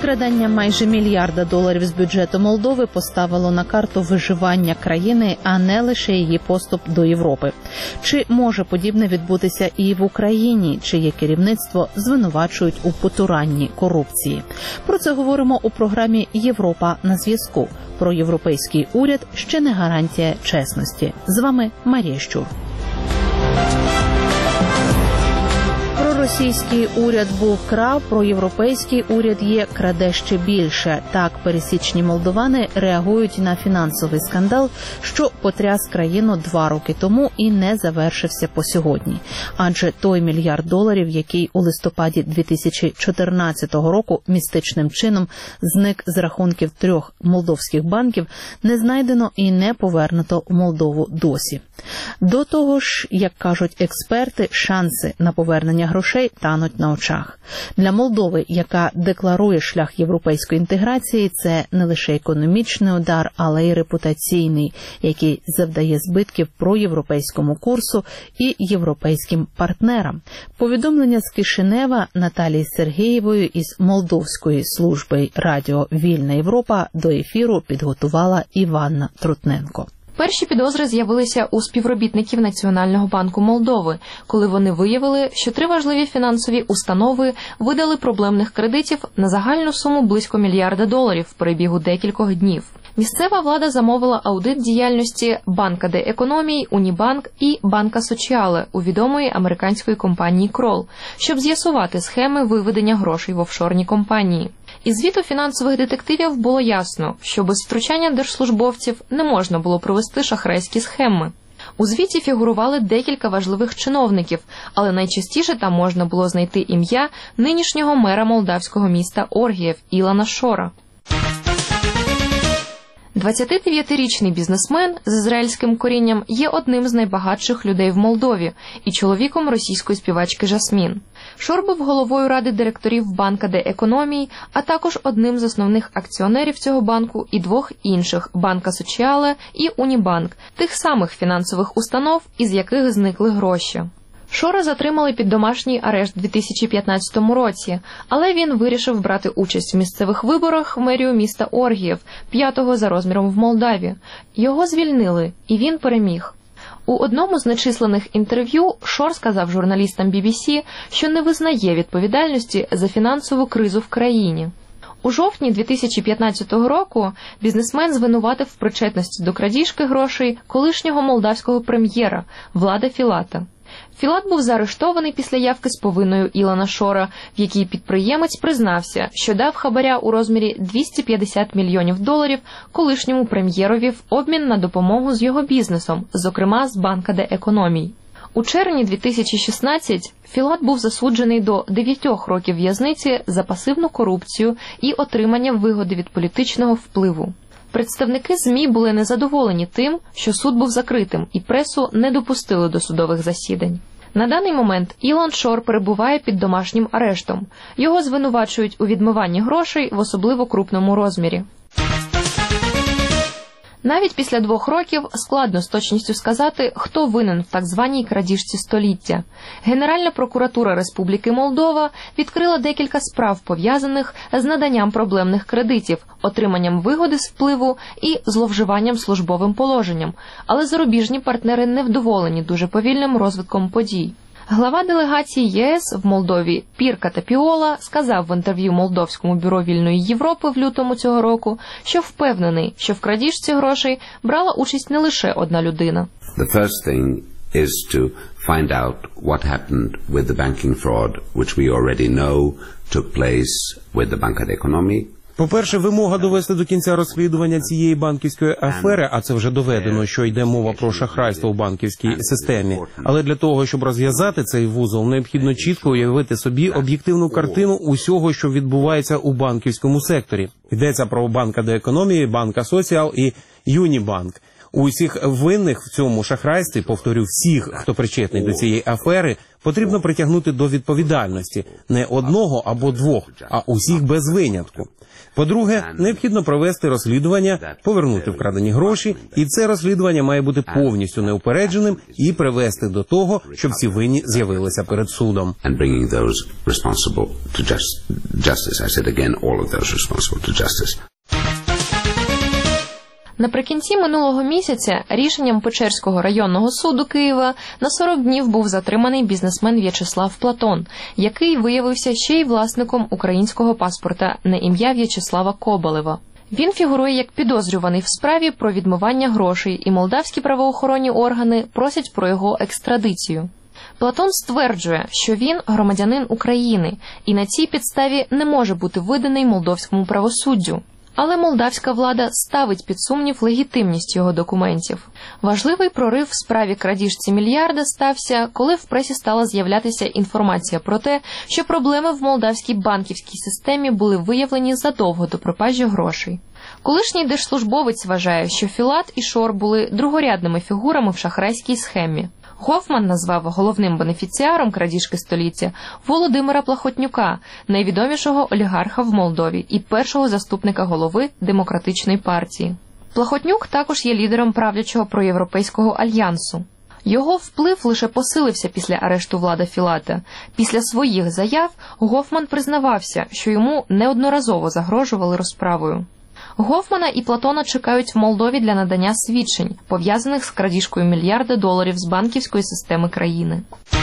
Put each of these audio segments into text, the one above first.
Викрадення майже $1 мільярда з бюджету Молдови поставило на карту виживання країни, а не лише її поступ до Європи. Чи може подібне відбутися і в Україні, чиє керівництво звинувачують у потуранні корупції? Про це говоримо у програмі «Європа на зв'язку». Про європейський уряд ще не гарантія чесності. З вами Марія Щур. Російський уряд був крав, проєвропейський уряд є краде ще більше. Так пересічні молдовани реагують на фінансовий скандал, що потряс країну 2 роки тому і не завершився по сьогодні. Адже той $1 мільярд, який у листопаді 2014 року містичним чином зник з рахунків 3 молдовських банків, не знайдено і не повернуто в Молдову досі. До того ж, як кажуть експерти, шанси на повернення грошей тануть на очах. Для Молдови, яка декларує шлях європейської інтеграції, це не лише економічний удар, але й репутаційний, який завдає збитків проєвропейському курсу і європейським партнерам. Повідомлення з Кишинева Наталії Сергієвої із Молдовської служби радіо «Вільна Європа» до ефіру підготувала Іванна Трутненко. Перші підозри з'явилися у співробітників Національного банку Молдови, коли вони виявили, що 3 важливі фінансові установи видали проблемних кредитів на загальну суму близько $1 мільярда в перебігу декількох днів. Місцева влада замовила аудит діяльності Банка де Економії, Унібанк і Банка Соціале у відомої американської компанії Крол, щоб з'ясувати схеми виведення грошей в офшорні компанії. Із звіту фінансових детективів було ясно, що без втручання держслужбовців не можна було провести шахрайські схеми. У звіті фігурували декілька важливих чиновників, але найчастіше там можна було знайти ім'я нинішнього мера молдавського міста Оргієв Ілана Шора. 29-річний бізнесмен з ізраїльським корінням є одним з найбагатших людей в Молдові і чоловіком російської співачки Жасмін. Шор був головою ради директорів Банка де Економії, а також одним з основних акціонерів цього банку і 2 інших – Банка Соціале і Унібанк, тих самих фінансових установ, із яких зникли гроші. Шора затримали під домашній арешт у 2015 році, але він вирішив брати участь в місцевих виборах в мерію міста Оргієв, 5-го за розміром в Молдаві. Його звільнили, і він переміг. У одному з нечисленних інтерв'ю Шор сказав журналістам BBC, що не визнає відповідальності за фінансову кризу в країні. У жовтні 2015 року бізнесмен звинуватив в причетності до крадіжки грошей колишнього молдавського прем'єра Влада Філата. Філат був заарештований після явки з повинною Ілана Шора, в якій підприємець признався, що дав хабаря у розмірі $250 мільйонів колишньому прем'єрові в обмін на допомогу з його бізнесом, зокрема з Банка де Економії. У червні 2016 Філат був засуджений до 9 років в'язниці за пасивну корупцію і отримання вигоди від політичного впливу. Представники ЗМІ були незадоволені тим, що суд був закритим і пресу не допустили до судових засідань. На даний момент Ілан Шор перебуває під домашнім арештом. Його звинувачують у відмиванні грошей в особливо крупному розмірі. Навіть після 2 років складно з точністю сказати, хто винен в так званій крадіжці століття. Генеральна прокуратура Республіки Молдова відкрила декілька справ, пов'язаних з наданням проблемних кредитів, отриманням вигоди з впливу і зловживанням службовим положенням, але зарубіжні партнери невдоволені дуже повільним розвитком подій. Глава делегації ЄС в Молдові Пірка Тапіола сказав в інтерв'ю Молдовському бюро Вільної Європи в лютому цього року, що впевнений, що в крадіжці грошей брала участь не лише одна людина. The first thing is to find out what happened with the banking fraud, which we already know took place with the Banca de Economii. По-перше, вимога довести до кінця розслідування цієї банківської афери, а це вже доведено, що йде мова про шахрайство в банківській системі. Але для того, щоб розв'язати цей вузол, необхідно чітко уявити собі об'єктивну картину усього, що відбувається у банківському секторі. Йдеться про Банка де Економії, Банка Соціал і Юнібанк. Усіх винних в цьому шахрайстві, повторю, всіх, хто причетний до цієї афери, потрібно притягнути до відповідальності. Не одного або двох, а усіх без винятку. По-друге, необхідно провести розслідування, повернути вкрадені гроші, і це розслідування має бути повністю неупередженим і привести до того, щоб всі винні з'явилися перед судом. And bringing those responsible to justice. I said again, all of those responsible to justice. Наприкінці минулого місяця рішенням Печерського районного суду Києва на 40 днів був затриманий бізнесмен В'ячеслав Платон, який виявився ще й власником українського паспорта на ім'я В'ячеслава Коболєва. Він фігурує як підозрюваний в справі про відмивання грошей, і молдавські правоохоронні органи просять про його екстрадицію. Платон стверджує, що він громадянин України і на цій підставі не може бути виданий молдовському правосуддю. Але молдавська влада ставить під сумнів легітимність його документів. Важливий прорив в справі крадіжці мільярда стався, коли в пресі стала з'являтися інформація про те, що проблеми в молдавській банківській системі були виявлені задовго до пропажі грошей. Колишній держслужбовець вважає, що Філат і Шор були другорядними фігурами в шахрайській схемі. Гофман назвав головним бенефіціаром крадіжки століття Володимира Плахотнюка, найвідомішого олігарха в Молдові і першого заступника голови Демократичної партії. Плахотнюк також є лідером правлячого проєвропейського альянсу. Його вплив лише посилився після арешту Влада Філата. Після своїх заяв Гофман признавався, що йому неодноразово загрожували розправою. Гофмана і Платона чекають в Молдові для надання свідчень, пов'язаних з крадіжкою мільярда доларів з банківської системи країни.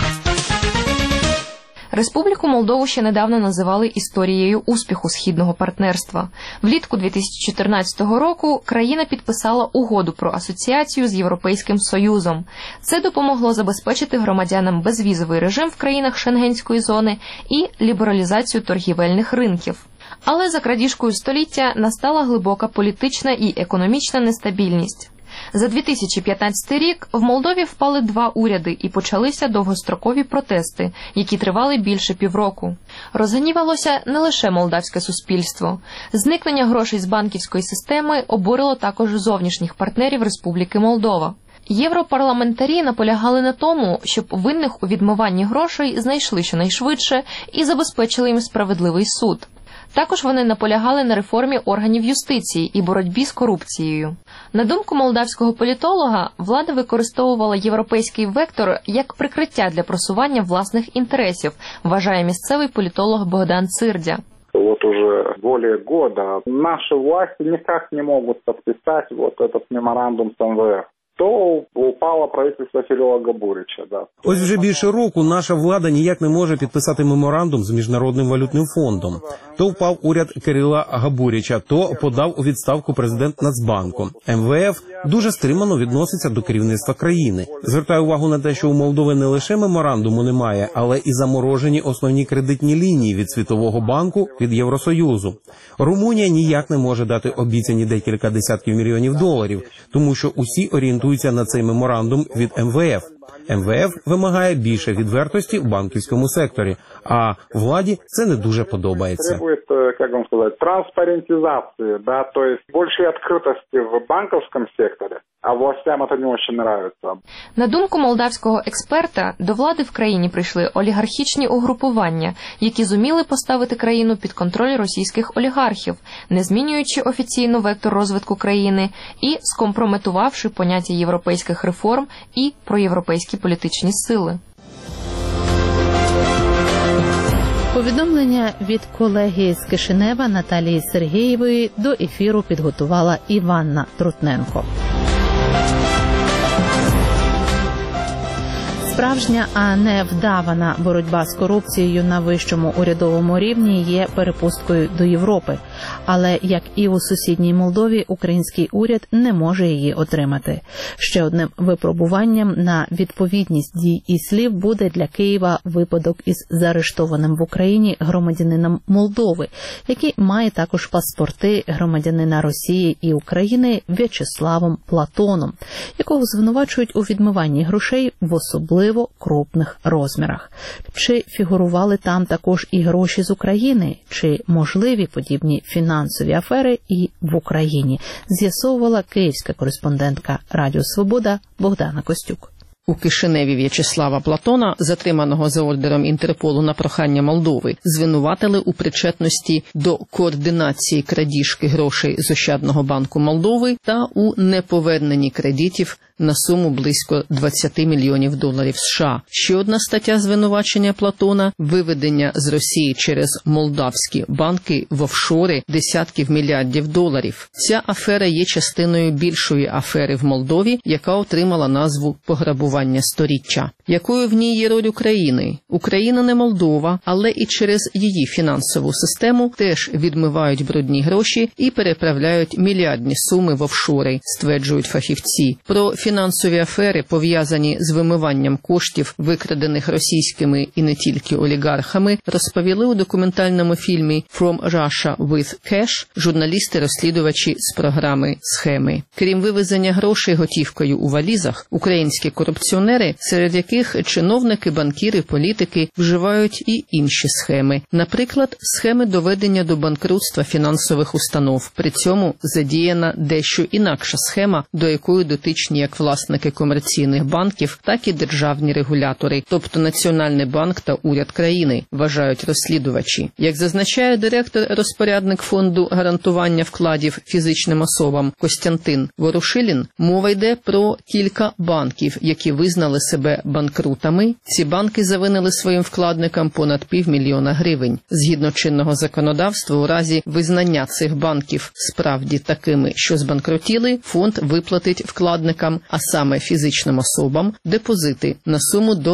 Республіку Молдову ще недавно називали історією успіху східного партнерства. Влітку 2014 року країна підписала угоду про асоціацію з Європейським Союзом. Це допомогло забезпечити громадянам безвізовий режим в країнах Шенгенської зони і лібералізацію торгівельних ринків. Але за крадіжкою століття настала глибока політична і економічна нестабільність. За 2015 рік в Молдові впали 2 уряди і почалися довгострокові протести, які тривали більше півроку. Розгнівалося не лише молдавське суспільство. Зникнення грошей з банківської системи обурило також зовнішніх партнерів Республіки Молдова. Європарламентарі наполягали на тому, щоб винних у відмиванні грошей знайшли щонайшвидше і забезпечили їм справедливий суд. Також вони наполягали на реформі органів юстиції і боротьбі з корупцією. На думку молдавського політолога, влада використовувала європейський вектор як прикриття для просування власних інтересів, вважає місцевий політолог Богдан Цирдя. Вот уже более года наши власти никак не могут подписать вот этот меморандум с МВФ. То упало правительство Кирила Габурича, да. Ось вже більше року наша влада ніяк не може підписати меморандум з Міжнародним валютним фондом. То впав уряд Кирила Габурича, то подав у відставку президент Нацбанку. МВФ дуже стримано відноситься до керівництва країни. Звертаю увагу на те, що у Молдови не лише меморандуму немає, але і заморожені основні кредитні лінії від Світового банку, від Євросоюзу. Румунія ніяк не може дати обіцяні декілька десятків мільйонів доларів, тому що усі орієнтуються на цей меморандум від МВФ. МВФ вимагає більше відвертості в банківському секторі, а владі це не дуже подобається. Требует, как вам сказать, транспарентизации, да, то есть большей открытости в банковском секторе, а властям это не очень нравится. На думку молдавського експерта, до влади в країні прийшли олігархічні угрупування, які зуміли поставити країну під контроль російських олігархів, не змінюючи офіційно вектор розвитку країни і скомпрометувавши поняття європейських реформ і проєвропейські політичні сили. Повідомлення від колеги з Кишинева Наталії Сергієвої до ефіру підготувала Іванна Трутненко. Справжня, а не вдавана боротьба з корупцією на вищому урядовому рівні є перепусткою до Європи. Але, як і у сусідній Молдові, український уряд не може її отримати. Ще одним випробуванням на відповідність дій і слів буде для Києва випадок із заарештованим в Україні громадянином Молдови, який має також паспорти громадянина Росії і України В'ячеславом Платоном, якого звинувачують у відмиванні грошей в особливо особливо крупних розмірах. Чи фігурували там також і гроші з України? Чи можливі подібні фінансові афери і в Україні? З'ясовувала київська кореспондентка Радіо Свобода Богдана Костюк. У Кишиневі В'ячеслава Платона, затриманого за ордером Інтерполу на прохання Молдови, звинуватили у причетності до координації крадіжки грошей з Ощадного банку Молдови та у неповерненні кредитів на суму близько $20 мільйонів США. Ще одна стаття звинувачення Платона – виведення з Росії через молдавські банки в офшори десятків мільярдів доларів. Ця афера є частиною більшої афери в Молдові, яка отримала назву «Пограбування сторіччя». Якою в ній є роль України? Україна не Молдова, але і через її фінансову систему теж відмивають брудні гроші і переправляють мільярдні суми в офшори, стверджують фахівці. Про фінансові афери, пов'язані з вимиванням коштів, викрадених російськими і не тільки олігархами, розповіли у документальному фільмі «From Russia with Cash» журналісти-розслідувачі з програми «Схеми». Крім вивезення грошей готівкою у валізах, українські корупціонери, серед яких чиновники, банкіри, політики, вживають і інші схеми. Наприклад, схеми доведення до банкрутства фінансових установ. При цьому задіяна дещо інакша схема, до якої дотичні як власники комерційних банків, так і державні регулятори, тобто Національний банк та уряд країни, вважають розслідувачі. Як зазначає директор-розпорядник фонду гарантування вкладів фізичним особам Костянтин Ворушилін, мова йде про кілька банків, які визнали себе банкрутами. Ці банки завинили своїм вкладникам понад $500 000. Згідно чинного законодавства, у разі визнання цих банків справді такими, що збанкрутіли, фонд виплатить вкладникам, а саме фізичним особам, депозити на суму до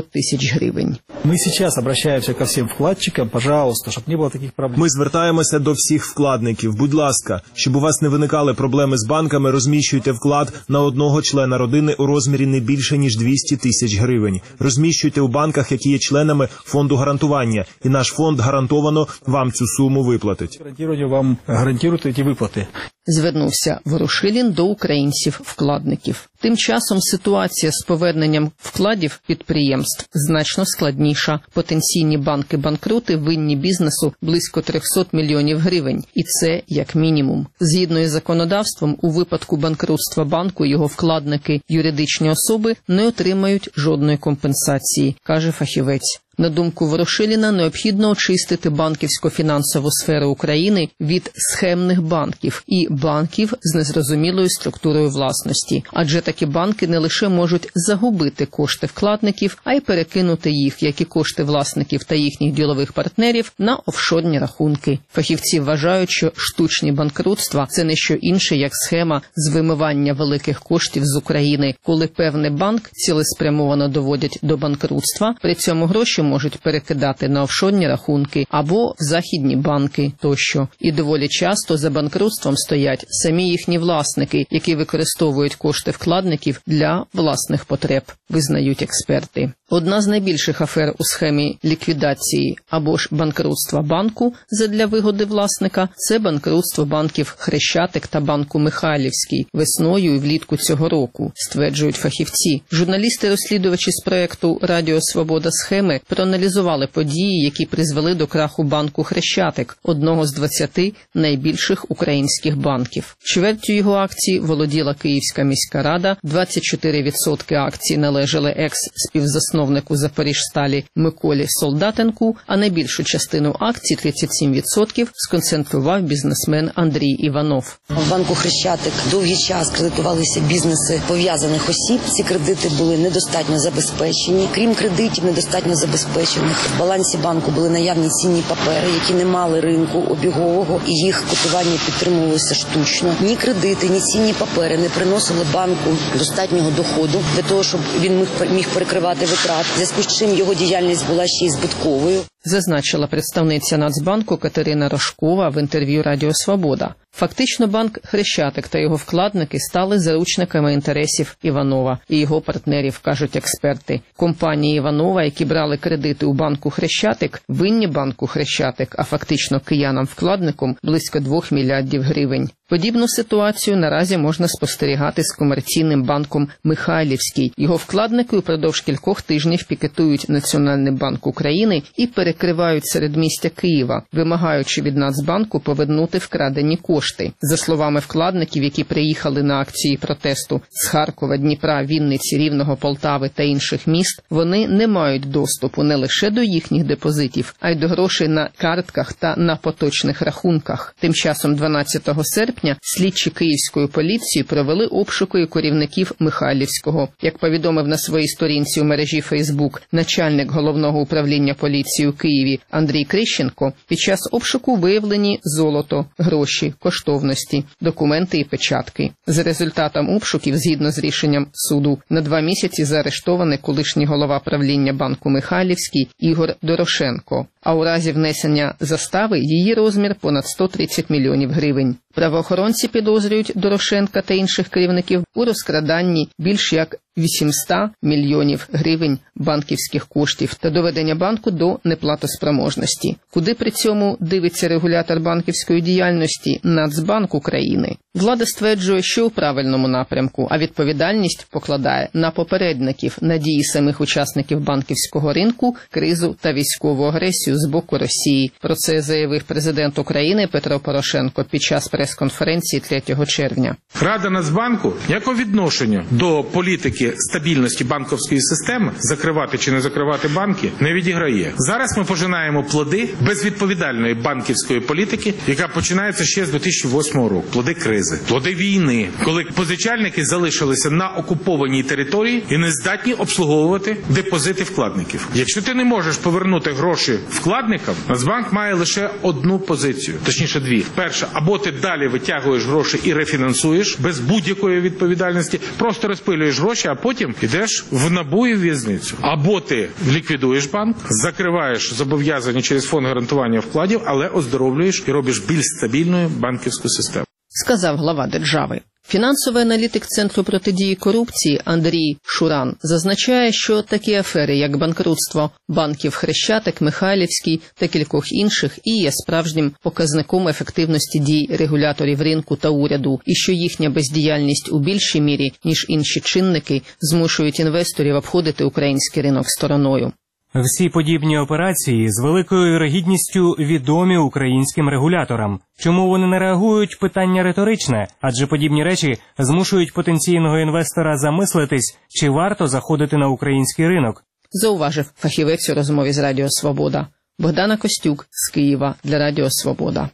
$200 000. Ми зараз обращаємося ко всім вкладчикам, пожалуйста, щоб не було таких проблем. Ми звертаємося до всіх вкладників. Будь ласка, щоб у вас не виникали проблеми з банками, розміщуйте вклад на одного члена родини у розмірі не більше, ніж $200 000. Розміщуйте у банках, які є членами фонду гарантування, і наш фонд гарантовано вам цю суму виплатить. Вам гарантують ці виплати. Звернувся Ворушилін до українців-вкладників. Тим часом ситуація з поверненням вкладів підприємств значно складніша. Потенційні банки-банкрути винні бізнесу близько $300 мільйонів. І це як мінімум. Згідно із законодавством, у випадку банкрутства банку його вкладники, юридичні особи, не отримають жодної компенсації, каже фахівець. На думку Ворушиліна, необхідно очистити банківсько-фінансову сферу України від схемних банків і банків з незрозумілою структурою власності. Адже такі банки не лише можуть загубити кошти вкладників, а й перекинути їх, як і кошти власників та їхніх ділових партнерів, на офшорні рахунки. Фахівці вважають, що штучні банкрутства – це не що інше, як схема з вимивання великих коштів з України, коли певний банк цілеспрямовано доводять до банкрутства, при цьому гроші можуть перекидати на офшорні рахунки або в західні банки тощо. І доволі часто за банкрутством стоять самі їхні власники, які використовують кошти вкладників для власних потреб, визнають експерти. Одна з найбільших афер у схемі ліквідації або ж банкрутства банку задля вигоди власника – це банкрутство банків «Хрещатик» та банку «Михайлівський» весною і влітку цього року, стверджують фахівці. Журналісти-розслідувачі з проєкту «Радіо Свобода. Схеми» проаналізували події, які призвели до краху банку «Хрещатик», одного з 20 найбільших українських банків. Чвертю його акцій володіла Київська міська рада, 24% акцій належали екс-співзасновнику Запоріжсталі Миколі Солдатенку, а найбільшу частину акцій, 37%, сконцентрував бізнесмен Андрій Іванов. В банку «Хрещатик» довгий час кредитувалися бізнеси пов'язаних осіб. Ці кредити були недостатньо забезпечені. Крім кредитів недостатньо забезпечених, в балансі банку були наявні цінні папери, які не мали ринку обігового, і їх котування підтримувалося штучно. Ні кредити, ні цінні папери не приносили банку достатнього доходу для того, щоб він міг перекривати витрат, в зв'язку з чим його діяльність була ще й збитковою. Зазначила представниця Нацбанку Катерина Рожкова в інтерв'ю «Радіо Свобода». Фактично банк «Хрещатик» та його вкладники стали заручниками інтересів Іванова і його партнерів, кажуть експерти. Компанії Іванова, які брали кредити у банку «Хрещатик», винні банку «Хрещатик», а фактично киянам-вкладникам близько $2 мільярдів. Подібну ситуацію наразі можна спостерігати з комерційним банком «Михайлівський». Його вкладники упродовж кількох тижнів пікетують Національний банк України і перекривають середмістя Києва, вимагаючи від Нацбанку повернути вкрадені кошти. За словами вкладників, які приїхали на акції протесту з Харкова, Дніпра, Вінниці, Рівного, Полтави та інших міст, вони не мають доступу не лише до їхніх депозитів, а й до грошей на картках та на поточних рахунках. Тим часом 12 серпня слідчі Київської поліції провели обшуки керівників Михайлівського. Як повідомив на своїй сторінці у мережі Фейсбук начальник Головного управління поліції у Києві Андрій Крищенко, під час обшуку виявлені золото, гроші, коштовності, документи і печатки. За результатом обшуків, згідно з рішенням суду, на 2 місяці заарештований колишній голова правління банку Михайлівський Ігор Дорошенко. А у разі внесення застави її розмір понад 130 мільйонів гривень. Правоохоронці підозрюють Дорошенка та інших керівників у розкраданні більш як 800 мільйонів гривень банківських коштів та доведення банку до неплатоспроможності. Куди при цьому дивиться регулятор банківської діяльності Нацбанк України? Влада стверджує, що у правильному напрямку, а відповідальність покладає на попередників, на дії самих учасників банківського ринку, кризу та військову агресію з боку Росії. Про це заявив президент України Петро Порошенко під час прес-конференції 3 червня. Рада Нацбанку ніякого відношення до політики стабільності банківської системи, закривати чи не закривати банки, не відіграє. Зараз ми пожинаємо плоди безвідповідальної банківської політики, яка починається ще з 2008 року. Плоди кризи, плоди війни, коли позичальники залишилися на окупованій території і не здатні обслуговувати депозити вкладників. Якщо ти не можеш повернути гроші вкладникам, Нацбанк має лише одну позицію, точніше 2. Перша, або ти далі витягуєш гроші і рефінансуєш без будь-якої відповідальності, просто розпилюєш гроші, а потім йдеш в НАБУ і в в'язницю. Або ти ліквідуєш банк, закриваєш зобов'язання через фонд гарантування вкладів, але оздоровлюєш і робиш більш стабільною банківську систему. Сказав глава держави. Фінансовий аналітик Центру протидії корупції Андрій Шуран зазначає, що такі афери, як банкрутство банків Хрещатик, Михайлівський та кількох інших, і є справжнім показником ефективності дій регуляторів ринку та уряду, і що їхня бездіяльність у більшій мірі, ніж інші чинники, змушують інвесторів обходити український ринок стороною. Всі подібні операції з великою вірогідністю відомі українським регуляторам. Чому вони не реагують – питання риторичне, адже подібні речі змушують потенційного інвестора замислитись, чи варто заходити на український ринок. Зауважив фахівець у розмові з Радіо Свобода. Богдана Костюк з Києва для Радіо Свобода.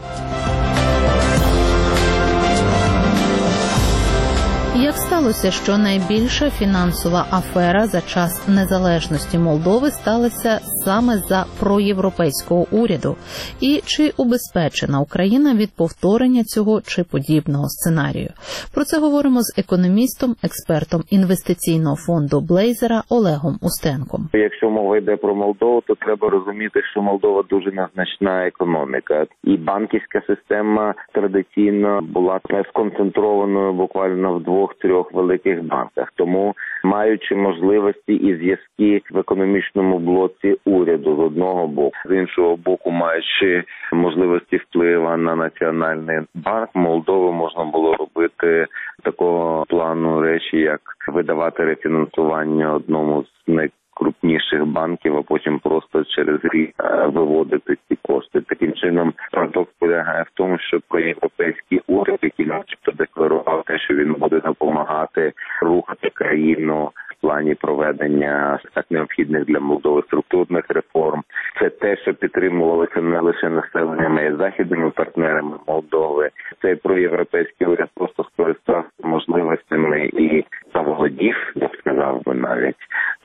Як сталося, що найбільша фінансова афера за час незалежності Молдови сталася саме за проєвропейського уряду? І чи убезпечена Україна від повторення цього чи подібного сценарію? Про це говоримо з економістом, експертом інвестиційного фонду Блейзера Олегом Устенком. Якщо мова йде про Молдову, то треба розуміти, що Молдова дуже незначна економіка. І банківська система традиційно була сконцентрованою буквально в 2-3 великих банках. Тому, маючи можливості і зв'язки в економічному блоці уряду з одного боку, з іншого боку, маючи можливості впливу на Національний банк, Молдову можна було робити такого плану речі, як видавати рефінансування одному з найкрупніших банків, а потім просто через рік виводити ці кошти. Таким чином, парадокс полягає в тому, що проєвропейський уряд, який начебто декларував те, що він буде допомагати рухати країну в плані проведення так необхідних для Молдови структурних реформ, це те, що підтримувалося не лише населенням, а й західними партнерами Молдови. Цей проєвропейський уряд просто скористався можливостями і заволодів, я б сказав би навіть,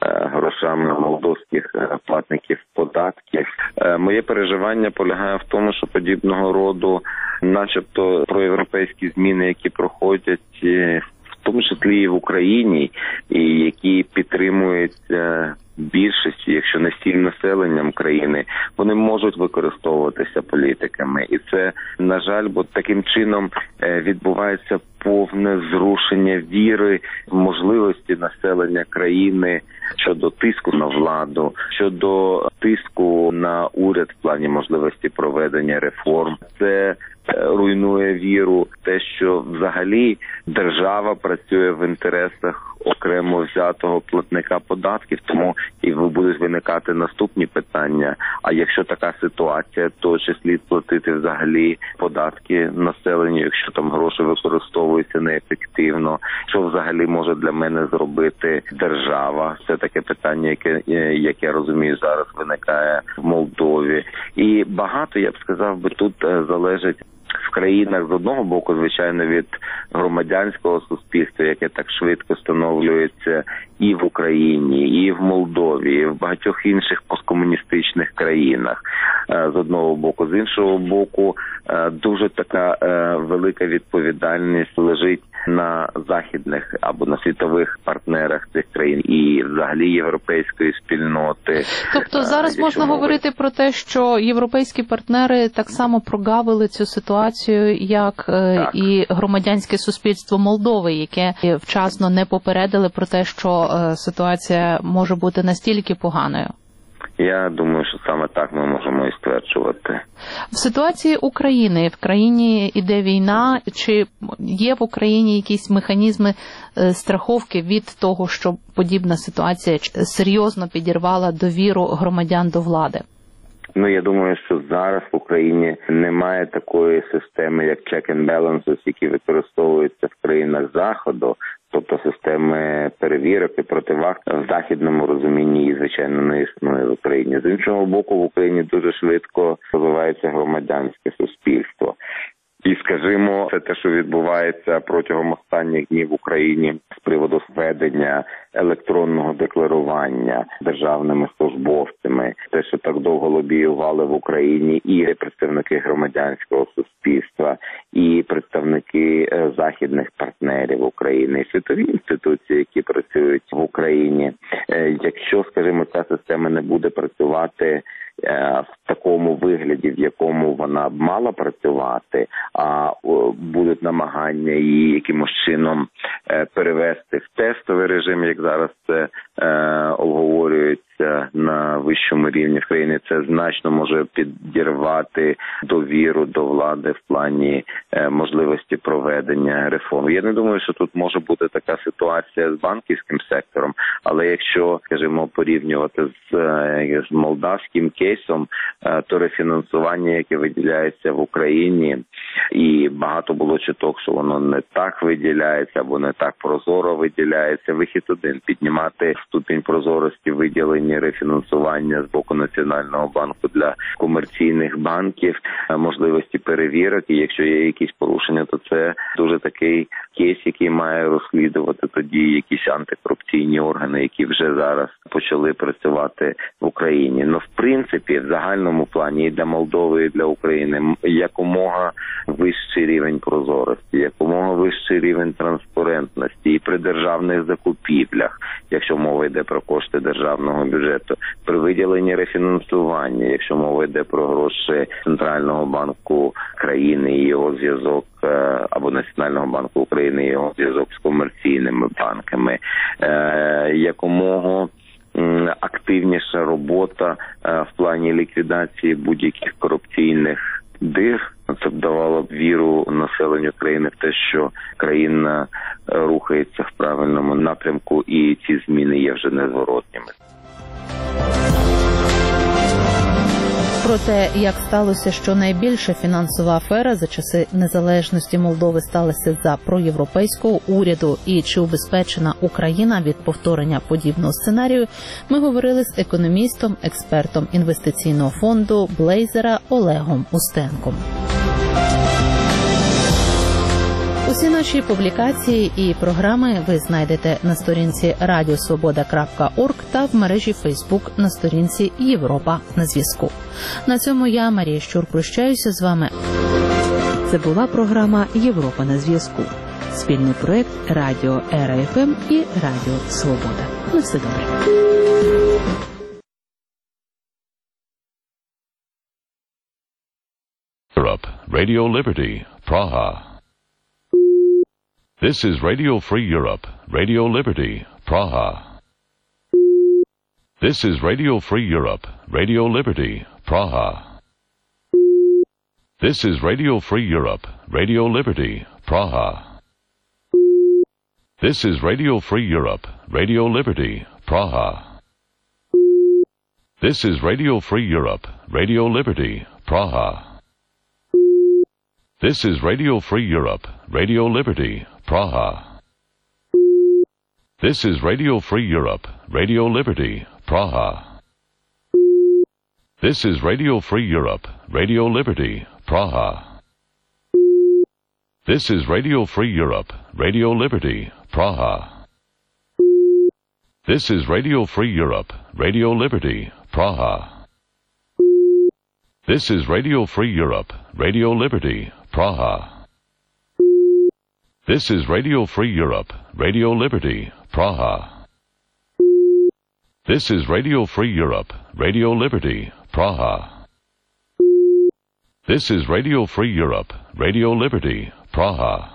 грошами молдовських платників податків. Моє переживання полягає в тому, що подібного роду, начебто, проєвропейські зміни, які проходять в тому числі і в Україні, і які підтримують більшості, якщо не всім населенням країни, вони можуть використовуватися політиками. І це, на жаль, бо таким чином відбувається повне зрушення віри в можливості населення країни щодо тиску на владу, щодо тиску на уряд в плані можливості проведення реформ. Це руйнує віру в те, що взагалі держава працює в інтересах окремо взятого платника податків, тому і будуть виникати наступні питання. А якщо така ситуація, то чи слід платити взагалі податки населенню, якщо там гроші використовуються неефективно? Що взагалі може для мене зробити держава? Це таке питання, яке я розумію, зараз виникає в Молдові. І багато, я б сказав, тут залежить в країнах з одного боку, звичайно, від громадянського суспільства, яке так швидко встановлюється і в Україні, і в Молдові, і в багатьох інших посткомуністичних країнах. З одного боку. З іншого боку, дуже така велика відповідальність лежить на західних або на світових партнерах цих країн і взагалі європейської спільноти. Тобто зараз можна говорити про те, що європейські партнери так само прогавили цю ситуацію, як і громадянське суспільство Молдови, яке вчасно не попередили про те, що ситуація може бути настільки поганою. Я думаю, що саме так ми можемо і стверджувати. В ситуації України, в країні іде війна, чи є в Україні якісь механізми страховки від того, що подібна ситуація серйозно підірвала довіру громадян до влади? Я думаю, що зараз в Україні немає такої системи, як check and balances, які використовуються в країнах Заходу, тобто системи перевірок і противаг в західному розумінні її, звичайно, не існує в Україні. З іншого боку, в Україні дуже швидко розвивається громадянське суспільство. І, скажімо, це те, що відбувається протягом останніх днів в Україні з приводу введення електронного декларування державними службовцями, те, що так довго лобіювали в Україні і представники громадянського суспільства, і представники західних партнерів України, і світові інституції, які працюють в Україні. Якщо, скажімо, ця система не буде працювати в такому вигляді, в якому вона б мала працювати, а будуть намагання її якимось чином перевести в тестовий режим, як зараз це обговорюється на вищому рівні в країні, це значно може підірвати довіру до влади в плані можливості проведення реформ. Я не думаю, що тут може бути така ситуація з банківським сектором, але якщо, скажімо, порівнювати з молдавським кейсом, то рефінансування, яке виділяється в Україні, і багато було чуток, що воно не так виділяється або не так прозоро виділяється. Вихід один – піднімати ступінь прозорості виділення рефінансування з боку Національного банку для комерційних банків, можливості перевірок, і якщо є якісь порушення, то це дуже такий кейс, який має розслідувати тоді якісь антикорупційні органи, які вже зараз почали працювати в Україні. В принципі, в загальному плані і для Молдови, і для України якомога вищий рівень прозорості, якомога вищий рівень транспарентності і при державних закупівлях, якщо мова йде про кошти державного бюджету, при виділенні рефінансування, якщо мова йде про гроші Центрального банку країни і його зв'язок, або Національного банку України і його зв'язок з комерційними банками, якомога активніша робота в плані ліквідації будь-яких корупційних дир. Це б давало б віру населенню країни в те, що країна рухається в правильному напрямку і ці зміни є вже незворотніми. Про те, як сталося, що найбільша фінансова афера за часи незалежності Молдови сталася за проєвропейського уряду і чи убезпечена Україна від повторення подібного сценарію, ми говорили з економістом, експертом інвестиційного фонду Блейзера Олегом Устенком. Усі наші публікації і програми ви знайдете на сторінці radiosvoboda.org та в мережі Facebook на сторінці Європа на зв'язку. На цьому я, Марія Щур, прощаюся з вами. Це була програма Європа на зв'язку. Спільний проект Радіо РФМ і Радіо Свобода. На все добре. Europe, Radio Liberty, Praha. This is Radio Free Europe, Radio Liberty, Praha. This is Radio Free Europe, Radio Liberty, Praha. This is Radio Free Europe, Radio Liberty, Praha. This is Radio Free Europe, Radio Liberty, Praha. This is Radio Free Europe, Radio Liberty, Praha. This is Radio Free Europe, Radio Liberty, Praha. This is Radio Free Europe, Radio Liberty, Praha. This is Radio Free Europe, Radio Liberty, Praha. This is Radio Free Europe, Radio Liberty, Praha. This is Radio Free Europe, Radio Liberty, Praha. This is Radio Free Europe, Radio Liberty, Praha. This is Radio Free Europe, Radio Liberty, Praha. This is Radio Free Europe, Radio Liberty, Praha. This is Radio Free Europe, Radio Liberty, Praha.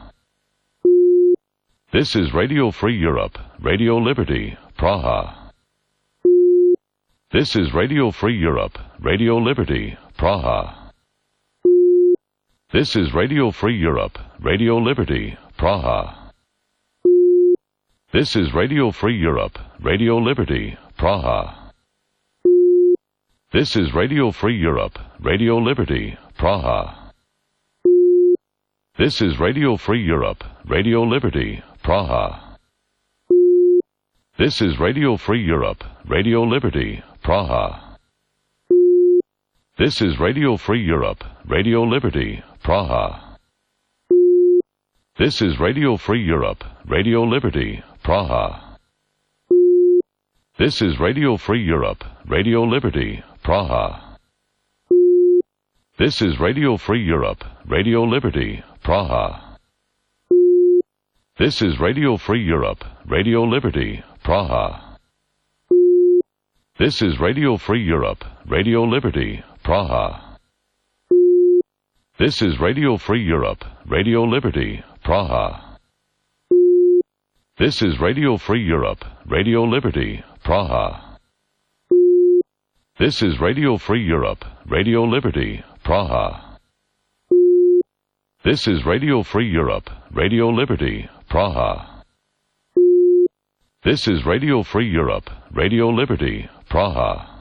This is Radio Free Europe, Radio Liberty, Praha. This is Radio Free Europe, Radio Liberty, Praha. This is Radio Free Europe, Radio Liberty, Praha. This is Radio Free Europe, Radio Liberty, Praha. This is Radio Free Europe, Radio Liberty, Praha. This is Radio Free Europe, Radio Liberty, Praha. This is Radio Free Europe, Radio Liberty, Praha. This is Radio Free Europe, Radio Liberty, Praha. This is Radio Free Europe, Radio Liberty, Praha. This is Radio Free Europe, Radio Liberty, Praha. This is Radio Free Europe, Radio Liberty, Praha. This is Radio Free Europe, Radio Liberty, Praha. This is Radio Free Europe, Radio Liberty, Praha. This is Radio Free Europe, Radio Liberty, Praha. This is Radio Free Europe, Radio Liberty, Praha. This is Radio Free Europe, Radio Liberty, Praha. This is Radio Free Europe, Radio Liberty, Praha. This is Radio Free Europe, Radio Liberty, Praha.